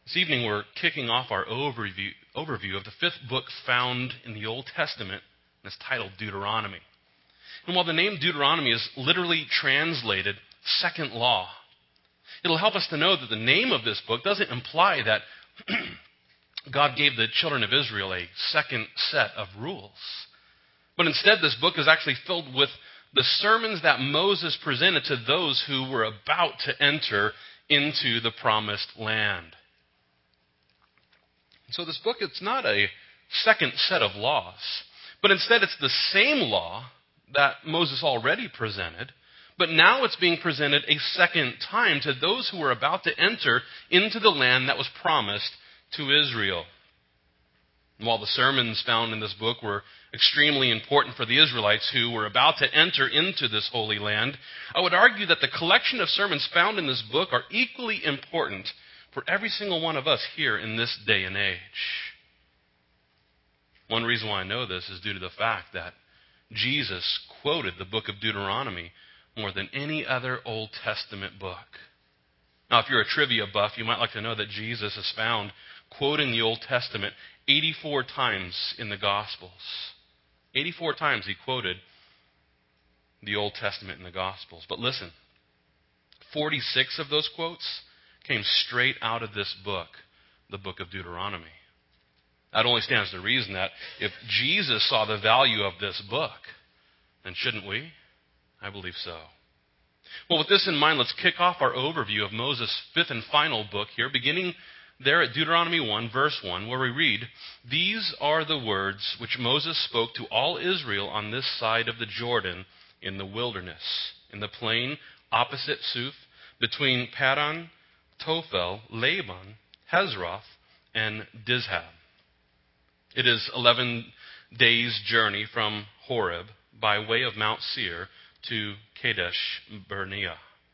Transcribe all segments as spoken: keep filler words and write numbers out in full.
This evening we're kicking off our overview, overview of the fifth book found in the Old Testament, and it's titled Deuteronomy. And while the name Deuteronomy is literally translated second law, it'll help us to know that the name of this book doesn't imply that God gave the children of Israel a second set of rules. But instead, this book is actually filled with the sermons that Moses presented to those who were about to enter into the promised land. So this book, it's not a second set of laws, but instead it's the same law that Moses already presented, but now it's being presented a second time to those who were about to enter into the land that was promised to Israel. And while the sermons found in this book were extremely important for the Israelites who were about to enter into this holy land, I would argue that the collection of sermons found in this book are equally important for every single one of us here in this day and age. One reason why I know this is due to the fact that Jesus quoted the book of Deuteronomy more than any other Old Testament book. Now, if you're a trivia buff, you might like to know that Jesus is found quoting the Old Testament eighty-four times in the Gospels. eighty-four times he quoted the Old Testament in the Gospels. But listen, forty-six of those quotes came straight out of this book, the book of Deuteronomy. That only stands to reason that if Jesus saw the value of this book, then shouldn't we? I believe so. Well, with this in mind, let's kick off our overview of Moses' fifth and final book here, beginning there at Deuteronomy one, verse one, where we read, "These are the words which Moses spoke to all Israel on this side of the Jordan in the wilderness, in the plain opposite Suph, between Paran, Tophel, Laban, Hazeroth, and Dizhab." It is eleven days' journey from Horeb by way of Mount Seir to Kadesh Barnea.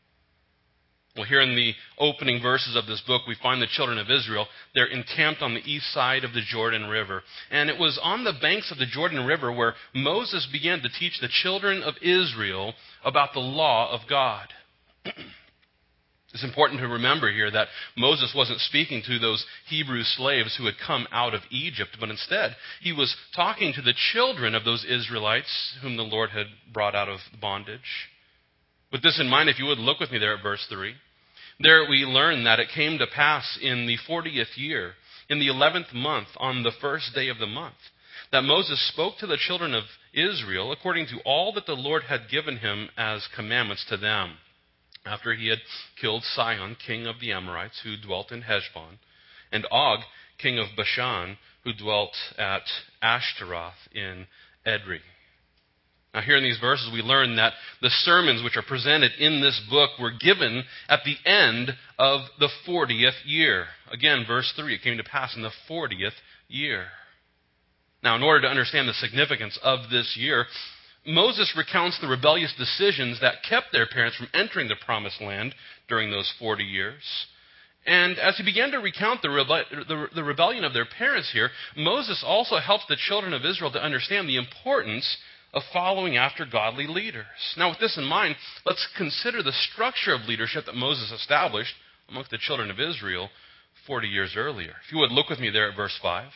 Well, here in the opening verses of this book, we find the children of Israel. They're encamped on the east side of the Jordan River. And it was on the banks of the Jordan River where Moses began to teach the children of Israel about the law of God. It's important to remember here that Moses wasn't speaking to those Hebrew slaves who had come out of Egypt, but instead he was talking to the children of those Israelites whom the Lord had brought out of bondage. With this in mind, if you would look with me there at verse three. There we learn that it came to pass in the fortieth year, in the eleventh month, on the first day of the month, that Moses spoke to the children of Israel according to all that the Lord had given him as commandments to them, after he had killed Sihon, king of the Amorites, who dwelt in Heshbon, and Og, king of Bashan, who dwelt at Ashtaroth in Edrei. Now, here in these verses, we learn that the sermons which are presented in this book were given at the end of the fortieth year. Again, verse three, it came to pass in the fortieth year. Now, in order to understand the significance of this year, Moses recounts the rebellious decisions that kept their parents from entering the promised land during those forty years. And as he began to recount the, rebe- the, the rebellion of their parents here, Moses also helps the children of Israel to understand the importance of following after godly leaders. Now, with this in mind, let's consider the structure of leadership that Moses established amongst the children of Israel forty years earlier. If you would look with me there at verse five.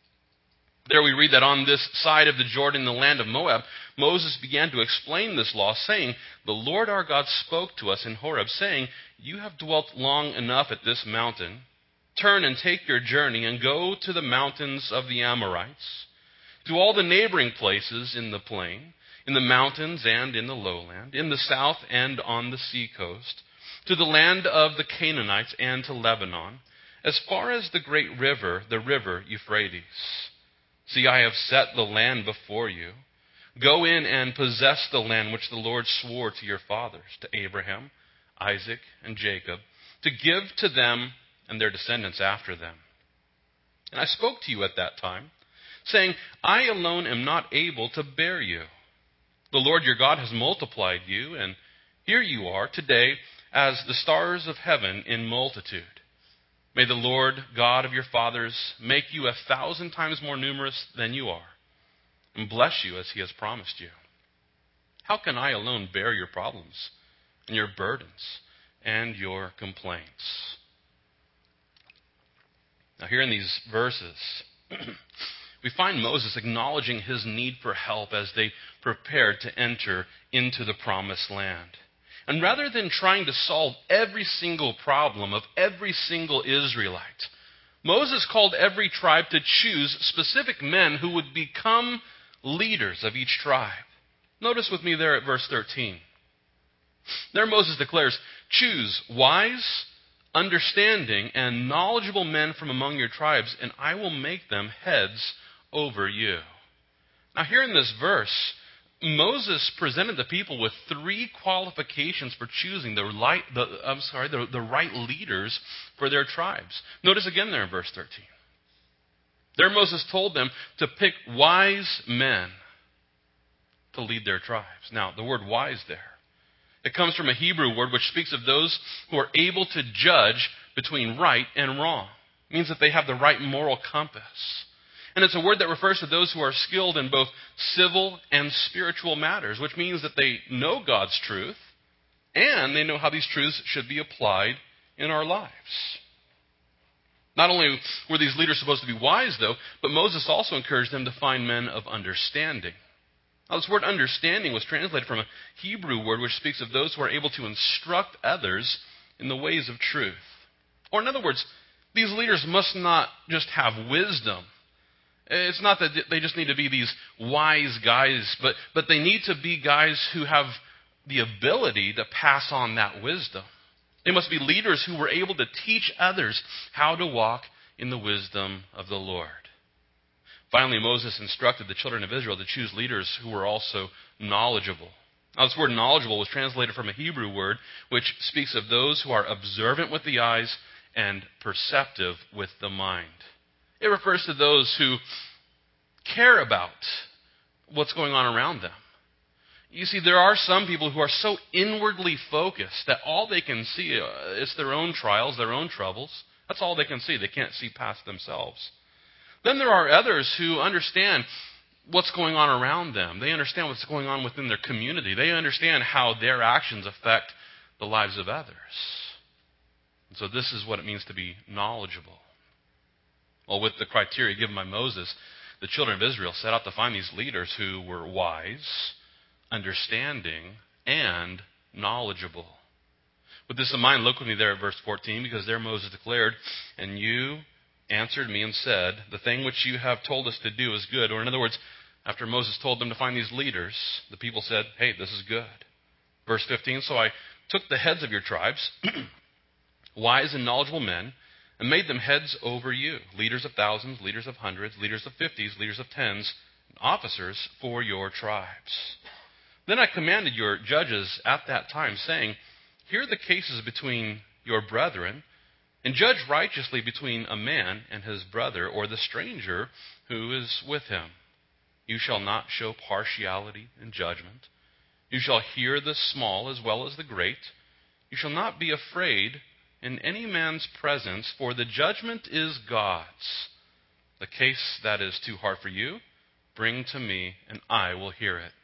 There we read that on this side of the Jordan, in the land of Moab, Moses began to explain this law, saying, "The Lord our God spoke to us in Horeb, saying, 'You have dwelt long enough at this mountain. Turn and take your journey and go to the mountains of the Amorites, to all the neighboring places in the plain, in the mountains and in the lowland, in the south and on the sea coast, to the land of the Canaanites and to Lebanon, as far as the great river, the river Euphrates. See, I have set the land before you. Go in and possess the land which the Lord swore to your fathers, to Abraham, Isaac, and Jacob, to give to them and their descendants after them. And I spoke to you at that time, saying, I alone am not able to bear you. The Lord your God has multiplied you, and here you are today as the stars of heaven in multitude. May the Lord God of your fathers make you a thousand times more numerous than you are, and bless you as he has promised you. How can I alone bear your problems and your burdens and your complaints?'" Now, here in these verses, we find Moses acknowledging his need for help as they prepared to enter into the promised land. And rather than trying to solve every single problem of every single Israelite, Moses called every tribe to choose specific men who would become leaders of each tribe. Notice with me there at verse thirteen. There Moses declares, "Choose wise, understanding, and knowledgeable men from among your tribes, and I will make them heads over you." Now here in this verse, Moses presented the people with three qualifications for choosing the right, the, I'm sorry, the, the right leaders for their tribes. Notice again there in verse thirteen. There Moses told them to pick wise men to lead their tribes. Now, the word wise there, it comes from a Hebrew word which speaks of those who are able to judge between right and wrong. It means that they have the right moral compass. And it's a word that refers to those who are skilled in both civil and spiritual matters, which means that they know God's truth and they know how these truths should be applied in our lives. Not only were these leaders supposed to be wise, though, but Moses also encouraged them to find men of understanding. Now, this word understanding was translated from a Hebrew word which speaks of those who are able to instruct others in the ways of truth. Or in other words, these leaders must not just have wisdom. It's not that they just need to be these wise guys, but, but they need to be guys who have the ability to pass on that wisdom. They must be leaders who were able to teach others how to walk in the wisdom of the Lord. Finally, Moses instructed the children of Israel to choose leaders who were also knowledgeable. Now, this word knowledgeable was translated from a Hebrew word which speaks of those who are observant with the eyes and perceptive with the mind. It refers to those who care about what's going on around them. You see, there are some people who are so inwardly focused that all they can see is their own trials, their own troubles. That's all they can see. They can't see past themselves. Then there are others who understand what's going on around them. They understand what's going on within their community. They understand how their actions affect the lives of others. And so this is what it means to be knowledgeable. Well, with the criteria given by Moses, the children of Israel set out to find these leaders who were wise, understanding, and knowledgeable. With this in mind, look with me there at verse fourteen, because there Moses declared, "And you answered me and said, the thing which you have told us to do is good." Or in other words, after Moses told them to find these leaders, the people said, "Hey, this is good." Verse fifteen, "So I took the heads of your tribes, wise and knowledgeable men, and made them heads over you, leaders of thousands, leaders of hundreds, leaders of fifties, leaders of tens, and officers for your tribes. Then I commanded your judges at that time, saying, hear the cases between your brethren, and judge righteously between a man and his brother, or the stranger who is with him. You shall not show partiality in judgment. You shall hear the small as well as the great. You shall not be afraid in any man's presence, for the judgment is God's. The case that is too hard for you, bring to me, and I will hear it."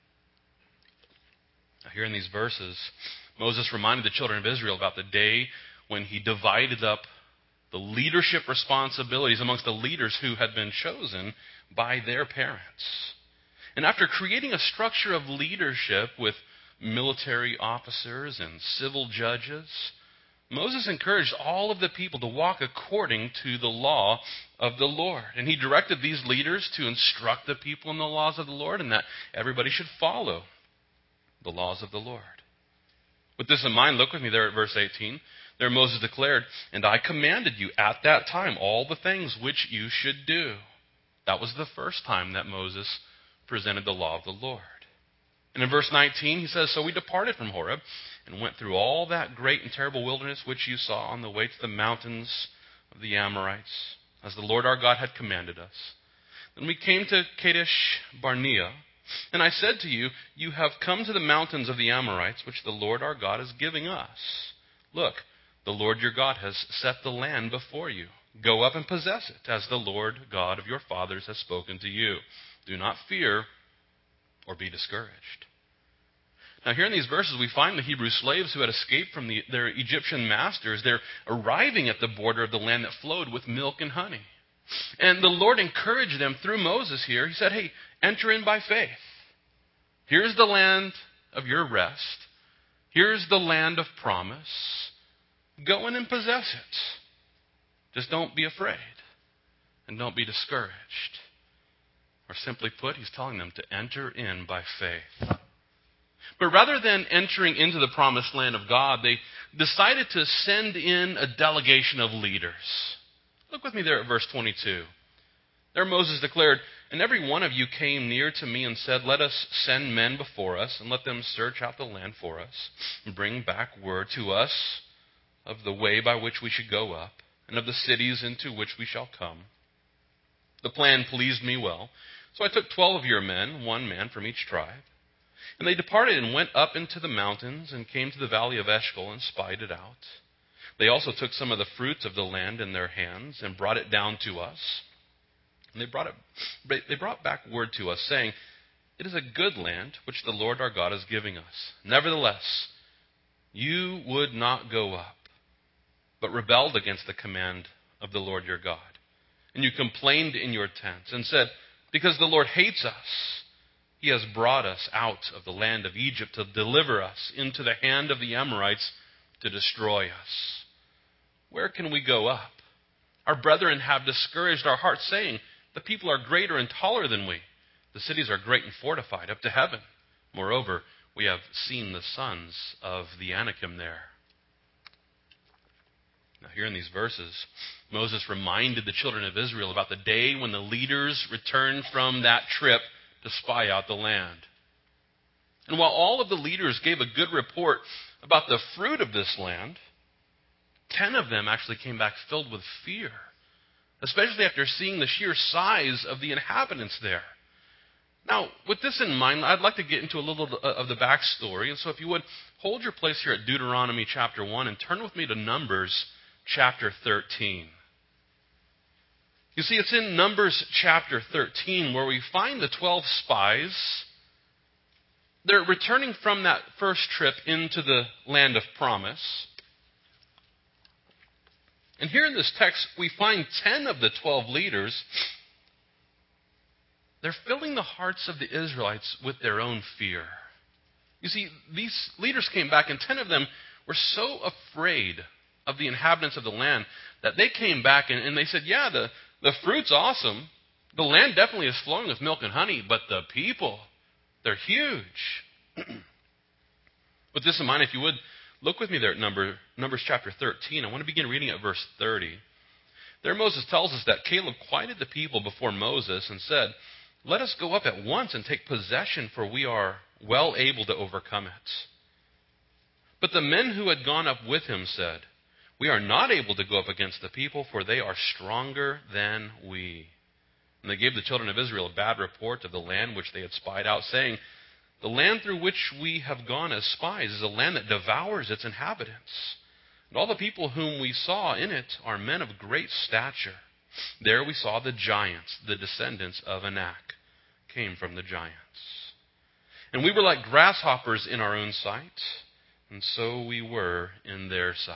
Now, here in these verses, Moses reminded the children of Israel about the day when he divided up the leadership responsibilities amongst the leaders who had been chosen by their parents. And after creating a structure of leadership with military officers and civil judges, Moses encouraged all of the people to walk according to the law of the Lord. And he directed these leaders to instruct the people in the laws of the Lord, and that everybody should follow the laws of the Lord. With this in mind, look with me there at verse eighteen. There Moses declared, "And I commanded you at that time all the things which you should do." That was the first time that Moses presented the law of the Lord. And in verse nineteen, he says, "So we departed from Horeb and went through all that great and terrible wilderness which you saw on the way to the mountains of the Amorites, as the Lord our God had commanded us. Then we came to Kadesh Barnea, and I said to you, you have come to the mountains of the Amorites, which the Lord our God is giving us. Look, the Lord your God has set the land before you. Go up and possess it, as the Lord God of your fathers has spoken to you. Do not fear or be discouraged." Now, here in these verses, we find the Hebrew slaves who had escaped from the, their Egyptian masters. They're arriving at the border of the land that flowed with milk and honey. And the Lord encouraged them through Moses here. He said, hey, enter in by faith. Here's the land of your rest. Here's the land of promise. Go in and possess it. Just don't be afraid. And don't be discouraged. Or simply put, he's telling them to enter in by faith. But rather than entering into the promised land of God, they decided to send in a delegation of leaders. Look with me there at verse twenty-two. There Moses declared, and every one of you came near to me and said, let us send men before us and let them search out the land for us and bring back word to us of the way by which we should go up and of the cities into which we shall come. The plan pleased me well. So I took twelve of your men, one man from each tribe. And they departed and went up into the mountains and came to the valley of Eshcol and spied it out. They also took some of the fruits of the land in their hands and brought it down to us. And they brought it, they brought back word to us, saying, it is a good land which the Lord our God is giving us. Nevertheless, you would not go up, but rebelled against the command of the Lord your God. And you complained in your tents and said, because the Lord hates us, he has brought us out of the land of Egypt to deliver us into the hand of the Amorites to destroy us. Where can we go up? Our brethren have discouraged our hearts, saying, the people are greater and taller than we. The cities are great and fortified up to heaven. Moreover, we have seen the sons of the Anakim there. Now, here in these verses, Moses reminded the children of Israel about the day when the leaders returned from that trip to spy out the land. And while all of the leaders gave a good report about the fruit of this land, ten of them actually came back filled with fear, especially after seeing the sheer size of the inhabitants there. Now, with this in mind, I'd like to get into a little of the backstory. And so if you would, hold your place here at Deuteronomy chapter one and turn with me to Numbers chapter thirteen. You see, it's in Numbers chapter thirteen where we find the twelve spies. They're returning from that first trip into the land of promise. And here in this text, we find ten of the twelve leaders. They're filling the hearts of the Israelites with their own fear. You see, these leaders came back, and ten of them were so afraid of the inhabitants of the land that they came back and, and they said, yeah, the, the fruit's awesome. The land definitely is flowing with milk and honey, but the people, they're huge. With this in mind, if you would, look with me there at Number, Numbers chapter thirteen. I want to begin reading at verse thirty. There Moses tells us that Caleb quieted the people before Moses and said, let us go up at once and take possession, for we are well able to overcome it. But the men who had gone up with him said, we are not able to go up against the people, for they are stronger than we. And they gave the children of Israel a bad report of the land which they had spied out, saying, the land through which we have gone as spies is a land that devours its inhabitants. And all the people whom we saw in it are men of great stature. There we saw the giants, the descendants of Anak, came from the giants. And we were like grasshoppers in our own sight, and so we were in their sight.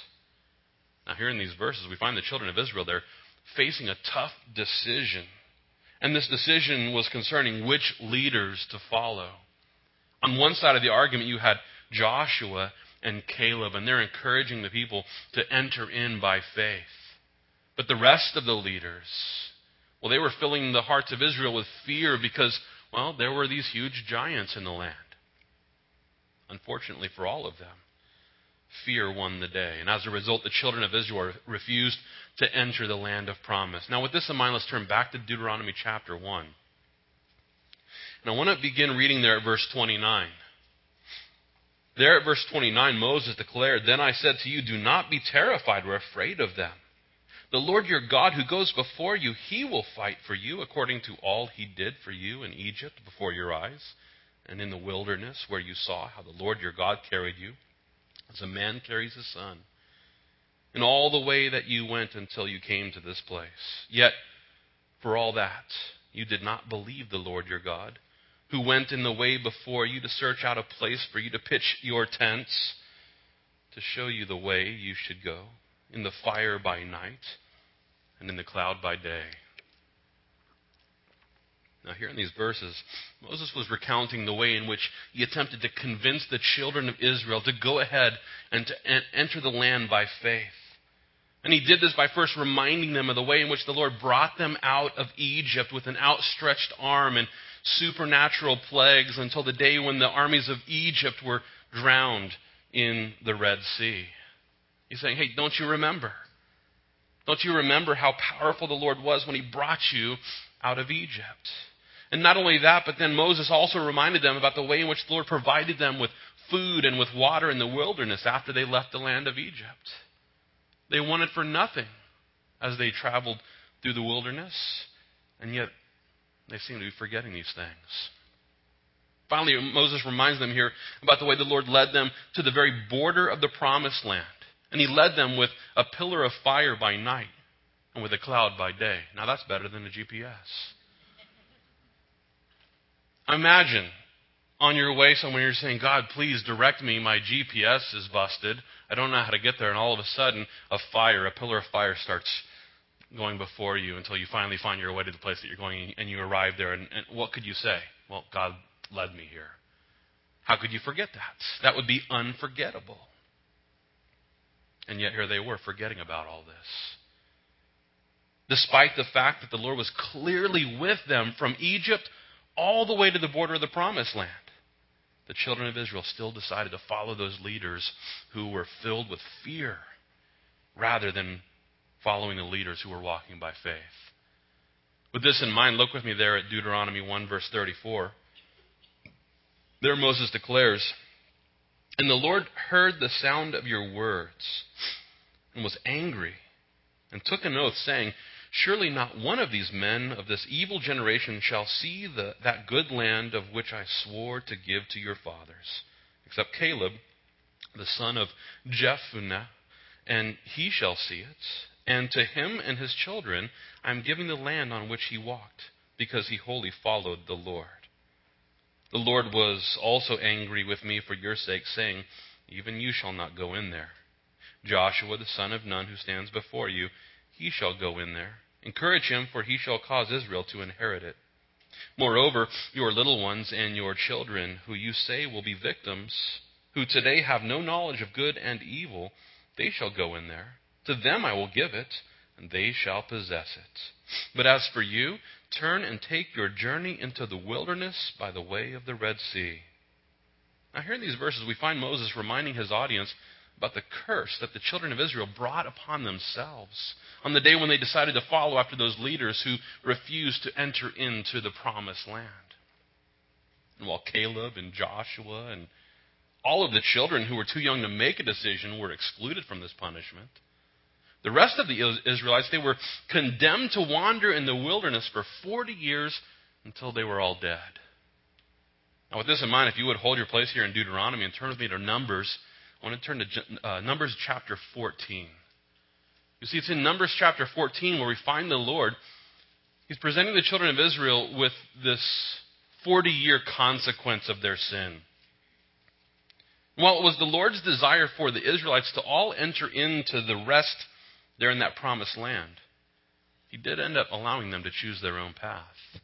Now here in these verses, we find the children of Israel, they're facing a tough decision. And this decision was concerning which leaders to follow. On one side of the argument, you had Joshua and Caleb, and they're encouraging the people to enter in by faith. But the rest of the leaders, well, they were filling the hearts of Israel with fear because, well, there were these huge giants in the land. Unfortunately for all of them, fear won the day. And as a result, the children of Israel refused to enter the land of promise. Now, with this in mind, let's turn back to Deuteronomy chapter one. And I want to begin reading there at verse twenty-nine. There at verse twenty-nine, Moses declared, then I said to you, do not be terrified or afraid of them. The Lord your God who goes before you, he will fight for you according to all he did for you in Egypt before your eyes and in the wilderness where you saw how the Lord your God carried you as a man carries his son, in all the way that you went until you came to this place. Yet, for all that, you did not believe the Lord your God, who went in the way before you to search out a place for you to pitch your tents, to show you the way you should go, in the fire by night and in the cloud by day. Now here in these verses, Moses was recounting the way in which he attempted to convince the children of Israel to go ahead and to en- enter the land by faith. And he did this by first reminding them of the way in which the Lord brought them out of Egypt with an outstretched arm and supernatural plagues until the day when the armies of Egypt were drowned in the Red Sea. He's saying, hey, don't you remember? Don't you remember how powerful the Lord was when he brought you out of Egypt? And not only that, but then Moses also reminded them about the way in which the Lord provided them with food and with water in the wilderness after they left the land of Egypt. They wanted for nothing as they traveled through the wilderness, and yet they seem to be forgetting these things. Finally, Moses reminds them here about the way the Lord led them to the very border of the promised land. And he led them with a pillar of fire by night and with a cloud by day. Now that's better than a G P S. Imagine on your way somewhere you're saying, God, please direct me. My G P S is busted. I don't know how to get there. And all of a sudden, a fire, a pillar of fire starts going before you until you finally find your way to the place that you're going and you arrive there. And, and what could you say? Well, God led me here. How could you forget that? That would be unforgettable. And yet here they were forgetting about all this. Despite the fact that the Lord was clearly with them from Egypt all the way to the border of the promised land, the children of Israel still decided to follow those leaders who were filled with fear rather than following the leaders who were walking by faith. With this in mind, look with me there at Deuteronomy one, verse thirty-four. There Moses declares, "And the Lord heard the sound of your words and was angry and took an oath, saying, Surely not one of these men of this evil generation shall see the, that good land of which I swore to give to your fathers, except Caleb, the son of Jephunneh, and he shall see it. And to him and his children I am giving the land on which he walked, because he wholly followed the Lord. The Lord was also angry with me for your sake, saying, Even you shall not go in there. Joshua, the son of Nun, who stands before you, he shall go in there. Encourage him, for he shall cause Israel to inherit it. Moreover, your little ones and your children, who you say will be victims, who today have no knowledge of good and evil, they shall go in there. To them I will give it, and they shall possess it. But as for you, turn and take your journey into the wilderness by the way of the Red Sea." Now here in these verses we find Moses reminding his audience about the curse that the children of Israel brought upon themselves on the day when they decided to follow after those leaders who refused to enter into the promised land. And while Caleb and Joshua and all of the children who were too young to make a decision were excluded from this punishment, the rest of the Israelites, they were condemned to wander in the wilderness for forty years until they were all dead. Now with this in mind, if you would hold your place here in Deuteronomy and turn with me to Numbers, I want to turn to uh, Numbers chapter fourteen. You see, it's in Numbers chapter fourteen where we find the Lord. He's presenting the children of Israel with this forty-year consequence of their sin. While it was the Lord's desire for the Israelites to all enter into the rest there in that promised land, he did end up allowing them to choose their own path.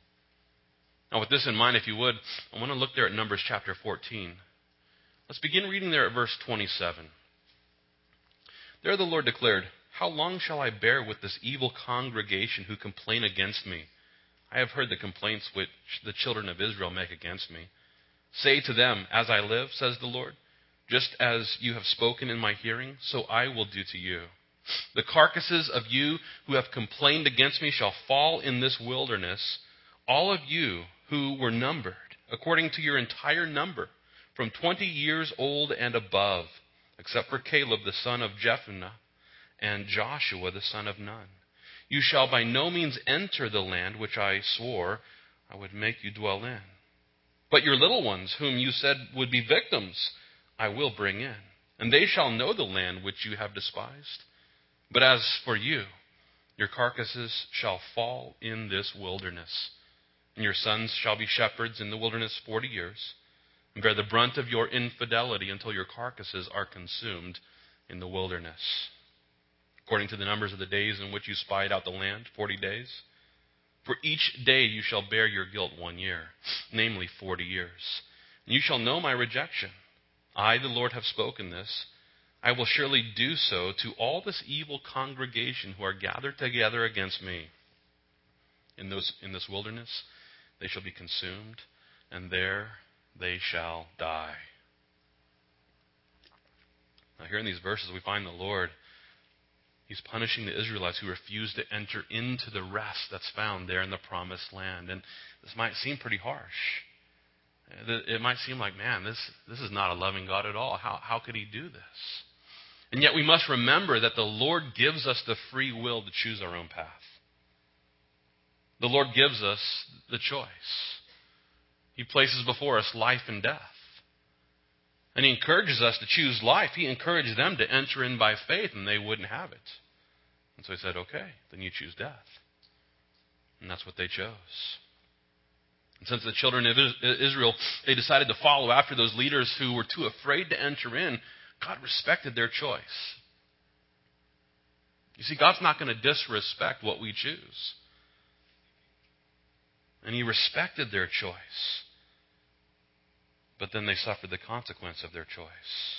Now with this in mind, if you would, I want to look there at Numbers chapter fourteen. Let's begin reading there at verse twenty-seven. There the Lord declared, "How long shall I bear with this evil congregation who complain against me? I have heard the complaints which the children of Israel make against me. Say to them, as I live, says the Lord, just as you have spoken in my hearing, so I will do to you. The carcasses of you who have complained against me shall fall in this wilderness, all of you who were numbered, according to your entire number, from twenty years old and above, except for Caleb the son of Jephunneh and Joshua the son of Nun. You shall by no means enter the land which I swore I would make you dwell in. But your little ones, whom you said would be victims, I will bring in, and they shall know the land which you have despised. But as for you, your carcasses shall fall in this wilderness. And your sons shall be shepherds in the wilderness forty years, and bear the brunt of your infidelity until your carcasses are consumed in the wilderness. According to the numbers of the days in which you spied out the land, forty days. For each day you shall bear your guilt one year, namely forty years. And you shall know my rejection. I, the Lord, have spoken this. I will surely do so to all this evil congregation who are gathered together against me. In those in this wilderness they shall be consumed, and there they shall die. Now here in these verses we find the Lord, He's punishing the Israelites who refuse to enter into the rest that's found there in the promised land. And this might seem pretty harsh. It might seem like, man, this, this is not a loving God at all. How, how could He do this? And yet we must remember that the Lord gives us the free will to choose our own path. The Lord gives us the choice. He places before us life and death. And He encourages us to choose life. He encouraged them to enter in by faith, and they wouldn't have it. And so He said, okay, then you choose death. And that's what they chose. And since the children of Israel, they decided to follow after those leaders who were too afraid to enter in, God respected their choice. You see, God's not going to disrespect what we choose. And He respected their choice. But then they suffered the consequence of their choice.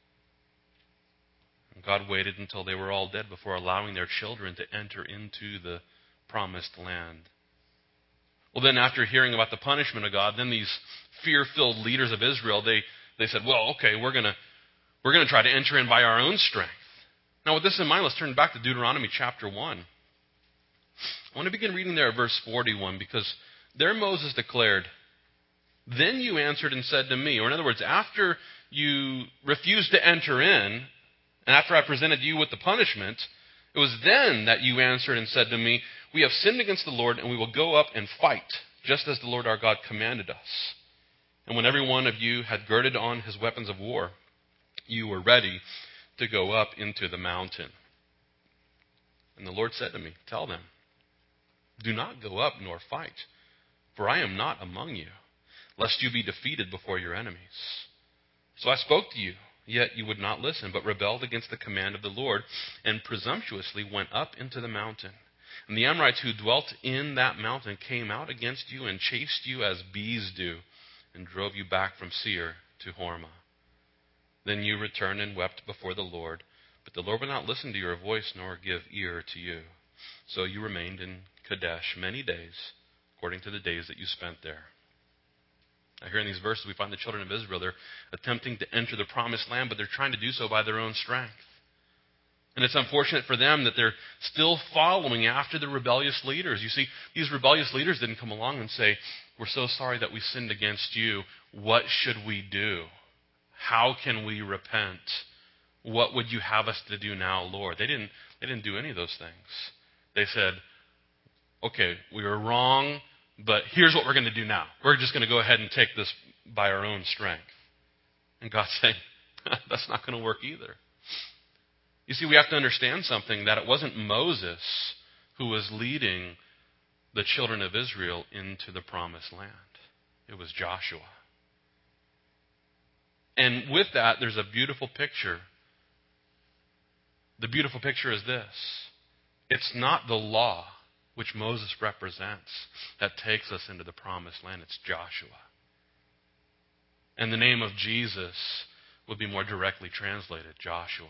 And God waited until they were all dead before allowing their children to enter into the promised land. Well, then after hearing about the punishment of God, then these fear-filled leaders of Israel, they, they said, well, okay, we're going to we're going to try to enter in by our own strength. Now, with this in mind, let's turn back to Deuteronomy chapter one. I want to begin reading there at verse forty-one, because there Moses declared, then you answered and said to me, or in other words, after you refused to enter in, and after I presented you with the punishment, it was then that you answered and said to me, we have sinned against the Lord, and we will go up and fight, just as the Lord our God commanded us. And when every one of you had girded on his weapons of war, you were ready to go up into the mountain. And the Lord said to me, tell them, do not go up nor fight, for I am not among you, lest you be defeated before your enemies. So I spoke to you, yet you would not listen, but rebelled against the command of the Lord, and presumptuously went up into the mountain. And the Amorites who dwelt in that mountain came out against you and chased you as bees do, and drove you back from Seir to Hormah. Then you returned and wept before the Lord, but the Lord would not listen to your voice nor give ear to you. So you remained in Kadesh many days, according to the days that you spent there. Now, here in these verses, we find the children of Israel. They're attempting to enter the promised land, but they're trying to do so by their own strength. And it's unfortunate for them that they're still following after the rebellious leaders. You see, these rebellious leaders didn't come along and say, we're so sorry that we sinned against you. What should we do? How can we repent? What would you have us to do now, Lord? They didn't, they didn't do any of those things. They said, okay, we were wrong, but here's what we're going to do now. We're just going to go ahead and take this by our own strength. And God's saying, that's not going to work either. You see, we have to understand something, that it wasn't Moses who was leading the children of Israel into the promised land. It was Joshua. And with that, there's a beautiful picture. The beautiful picture is this. It's not the law, which Moses represents, that takes us into the promised land. It's Joshua. And the name of Jesus would be more directly translated, Joshua.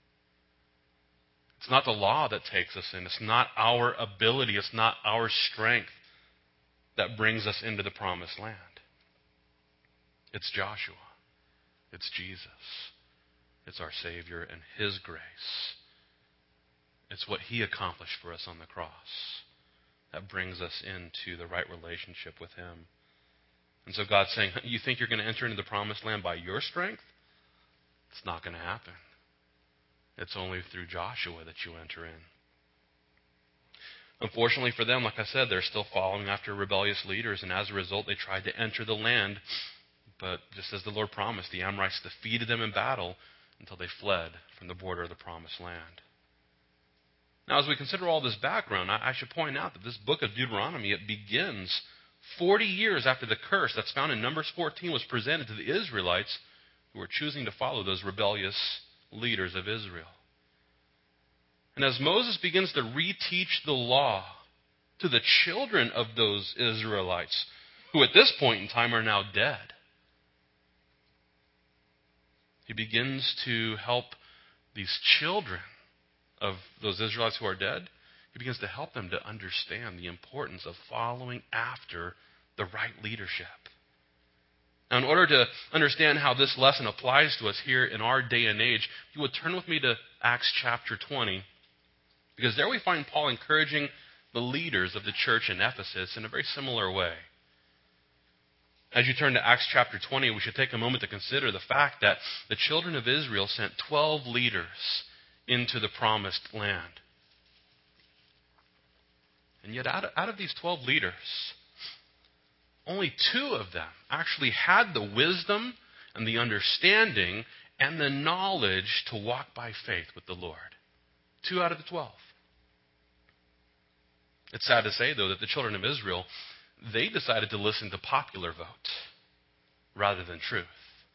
It's not the law that takes us in. It's not our ability. It's not our strength that brings us into the promised land. It's Joshua. It's Jesus. It's our Savior and His grace. It's what He accomplished for us on the cross that brings us into the right relationship with Him. And so God's saying, you think you're going to enter into the promised land by your strength? It's not going to happen. It's only through Joshua that you enter in. Unfortunately for them, like I said, they're still following after rebellious leaders, and as a result, they tried to enter the land. But just as the Lord promised, the Amorites defeated them in battle until they fled from the border of the promised land. Now, as we consider all this background, I should point out that this book of Deuteronomy, it begins forty years after the curse that's found in Numbers fourteen was presented to the Israelites who were choosing to follow those rebellious leaders of Israel. And as Moses begins to reteach the law to the children of those Israelites, who at this point in time are now dead, he begins to help these children of those Israelites who are dead, he begins to help them to understand the importance of following after the right leadership. Now, in order to understand how this lesson applies to us here in our day and age, if you would turn with me to Acts chapter twenty, because there we find Paul encouraging the leaders of the church in Ephesus in a very similar way. As you turn to Acts chapter twenty, we should take a moment to consider the fact that the children of Israel sent twelve leaders into the promised land. And yet out of, out of these twelve leaders, only two of them actually had the wisdom and the understanding and the knowledge to walk by faith with the Lord. Two out of the twelve. It's sad to say, though, that the children of Israel, they decided to listen to popular vote rather than truth.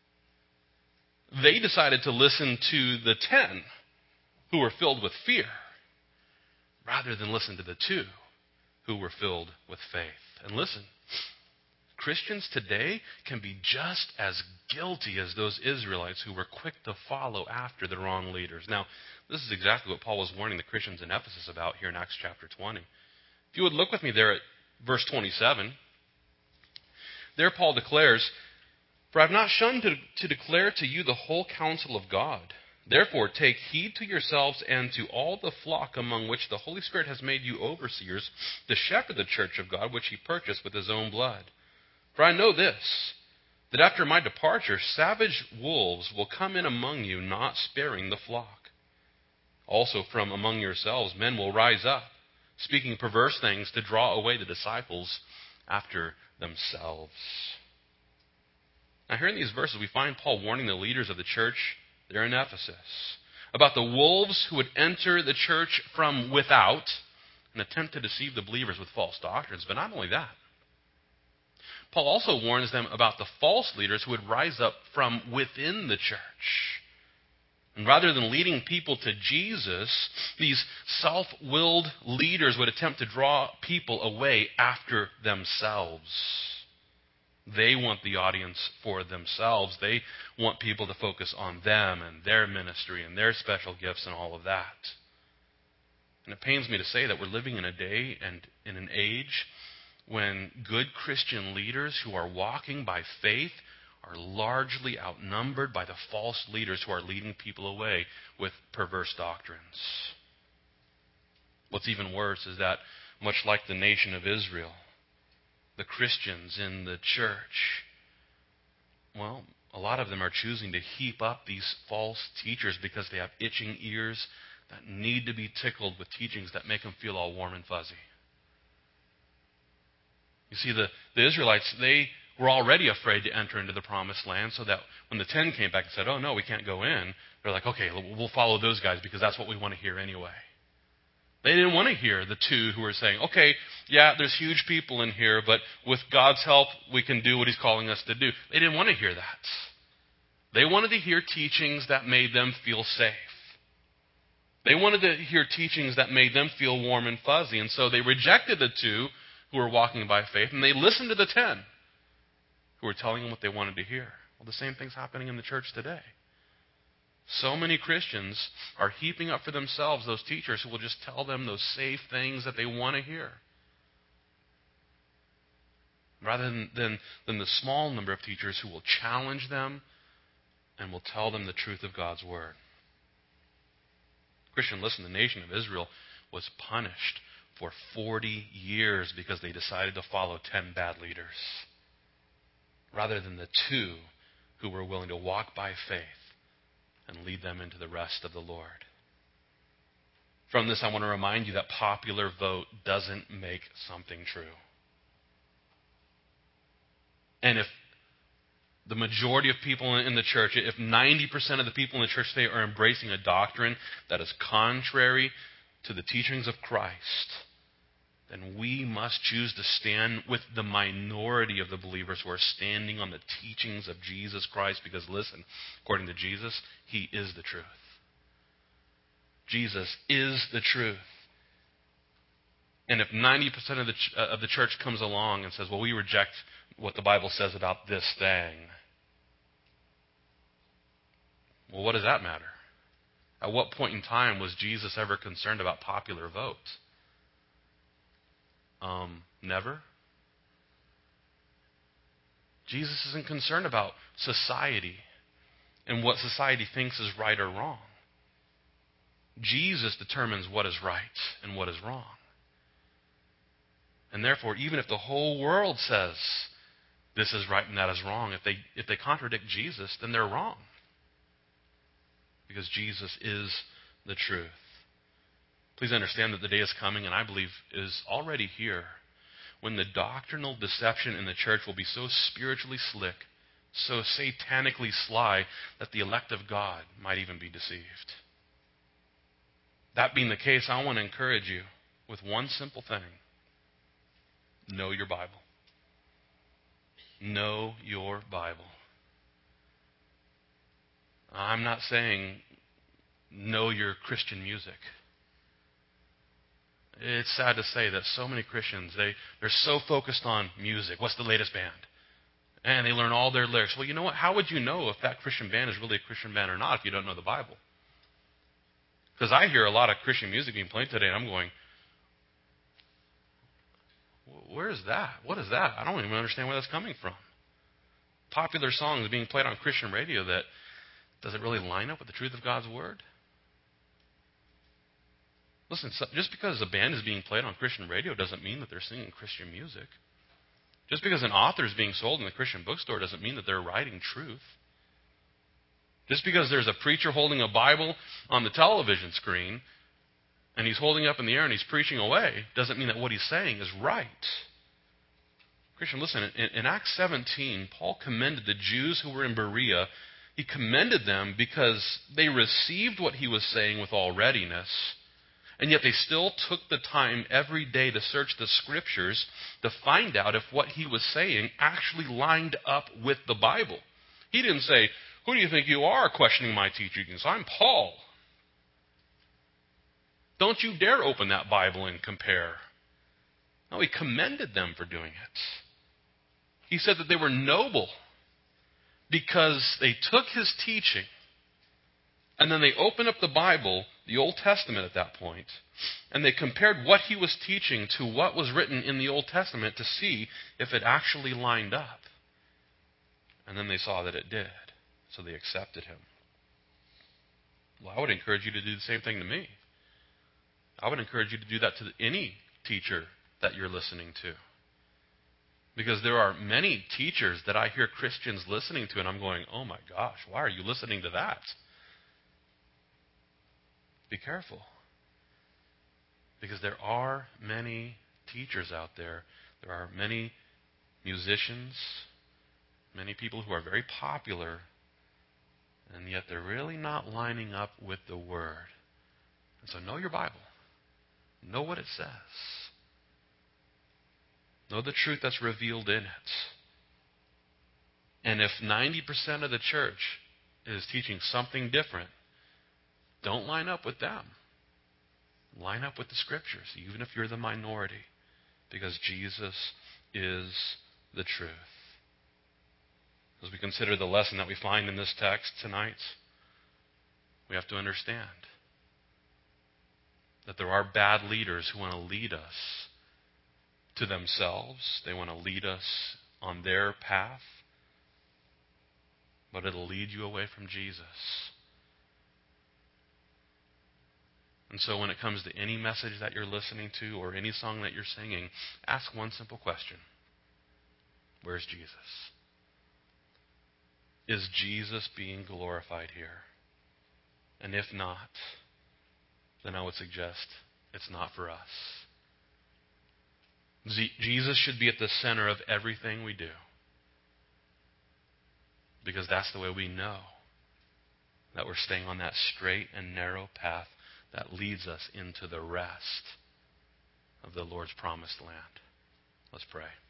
They decided to listen to the ten who were filled with fear rather than listen to the two who were filled with faith. And listen, Christians today can be just as guilty as those Israelites who were quick to follow after the wrong leaders. Now, this is exactly what Paul was warning the Christians in Ephesus about here in Acts chapter twenty. If you would look with me there at verse twenty-seven, there Paul declares, "For I have not shunned to, to declare to you the whole counsel of God. Therefore take heed to yourselves and to all the flock among which the Holy Spirit has made you overseers, to shepherd the church of God, which he purchased with his own blood. For I know this, that after my departure savage wolves will come in among you, not sparing the flock. Also from among yourselves men will rise up, speaking perverse things to draw away the disciples after themselves." Now here in these verses we find Paul warning the leaders of the church there in Ephesus about the wolves who would enter the church from without and attempt to deceive the believers with false doctrines. But not only that, Paul also warns them about the false leaders who would rise up from within the church. And rather than leading people to Jesus, these self-willed leaders would attempt to draw people away after themselves. They want the audience for themselves. They want people to focus on them and their ministry and their special gifts and all of that. And it pains me to say that we're living in a day and in an age when good Christian leaders who are walking by faith are largely outnumbered by the false leaders who are leading people away with perverse doctrines. What's even worse is that, much like the nation of Israel, the Christians in the church, well, a lot of them are choosing to heap up these false teachers because they have itching ears that need to be tickled with teachings that make them feel all warm and fuzzy. You see, the, the Israelites, they were already afraid to enter into the promised land, so that when the ten came back and said, "Oh, no, we can't go in," they're like, "Okay, we'll follow those guys because that's what we want to hear anyway." They didn't want to hear the two who were saying, "Okay, yeah, there's huge people in here, but with God's help, we can do what he's calling us to do." They didn't want to hear that. They wanted to hear teachings that made them feel safe. They wanted to hear teachings that made them feel warm and fuzzy, and so they rejected the two who were walking by faith, and they listened to the ten who were telling them what they wanted to hear. Well, the same thing's happening in the church today. So many Christians are heaping up for themselves those teachers who will just tell them those safe things that they want to hear, rather than, than, than the small number of teachers who will challenge them and will tell them the truth of God's Word. Christian, listen, the nation of Israel was punished for forty years because they decided to follow ten bad leaders, rather than the two who were willing to walk by faith and lead them into the rest of the Lord. From this, I want to remind you that popular vote doesn't make something true. And if the majority of people in the church, if ninety percent of the people in the church today are embracing a doctrine that is contrary to the teachings of Christ, then we must choose to stand with the minority of the believers who are standing on the teachings of Jesus Christ. Because listen, according to Jesus, he is the truth. Jesus is the truth. And if ninety percent of the, ch- of the church comes along and says, well, we reject what the Bible says about this thing, well, what does that matter? At what point in time was Jesus ever concerned about popular vote? Um, never. Jesus isn't concerned about society and what society thinks is right or wrong. Jesus determines what is right and what is wrong. And therefore, even if the whole world says this is right and that is wrong, if they if they contradict Jesus, then they're wrong. Because Jesus is the truth. Please understand that the day is coming, and I believe is already here, when the doctrinal deception in the church will be so spiritually slick, so satanically sly, that the elect of God might even be deceived. That being the case, I want to encourage you with one simple thing. Know your Bible. Know your Bible. I'm not saying know your Christian music. It's sad to say that so many Christians, they, they're so focused on music. What's the latest band? And they learn all their lyrics. Well, you know what? How would you know if that Christian band is really a Christian band or not if you don't know the Bible? Because I hear a lot of Christian music being played today, and I'm going, where is that? What is that? I don't even understand where that's coming from. Popular songs being played on Christian radio that, does it really line up with the truth of God's Word? Listen, just because a band is being played on Christian radio doesn't mean that they're singing Christian music. Just because an author is being sold in the Christian bookstore doesn't mean that they're writing truth. Just because there's a preacher holding a Bible on the television screen and he's holding it up in the air and he's preaching away doesn't mean that what he's saying is right. Christian, listen, in, in Acts seventeen, Paul commended the Jews who were in Berea. He commended them because they received what he was saying with all readiness, and yet they still took the time every day to search the Scriptures to find out if what he was saying actually lined up with the Bible. He didn't say, who do you think you are questioning my teachings? I'm Paul. Don't you dare open that Bible and compare. No, he commended them for doing it. He said that they were noble because they took his teaching and then they opened up the Bible, the Old Testament at that point, and they compared what he was teaching to what was written in the Old Testament to see if it actually lined up. And then they saw that it did, so they accepted him. Well, I would encourage you to do the same thing to me. I would encourage you to do that to any teacher that you're listening to. Because there are many teachers that I hear Christians listening to, and I'm going, oh my gosh, why are you listening to that? Be careful. Because there are many teachers out there. There are many musicians, many people who are very popular, and yet they're really not lining up with the Word. And so know your Bible. Know what it says. Know the truth that's revealed in it. And if ninety percent of the church is teaching something different, don't line up with them. Line up with the Scriptures, even if you're the minority, because Jesus is the truth. As we consider the lesson that we find in this text tonight, we have to understand that there are bad leaders who want to lead us to themselves. They want to lead us on their path, but it'll lead you away from Jesus. And so when it comes to any message that you're listening to or any song that you're singing, ask one simple question. Where's Jesus? Is Jesus being glorified here? And if not, then I would suggest it's not for us. Jesus should be at the center of everything we do. Because that's the way we know that we're staying on that straight and narrow path that leads us into the rest of the Lord's promised land. Let's pray.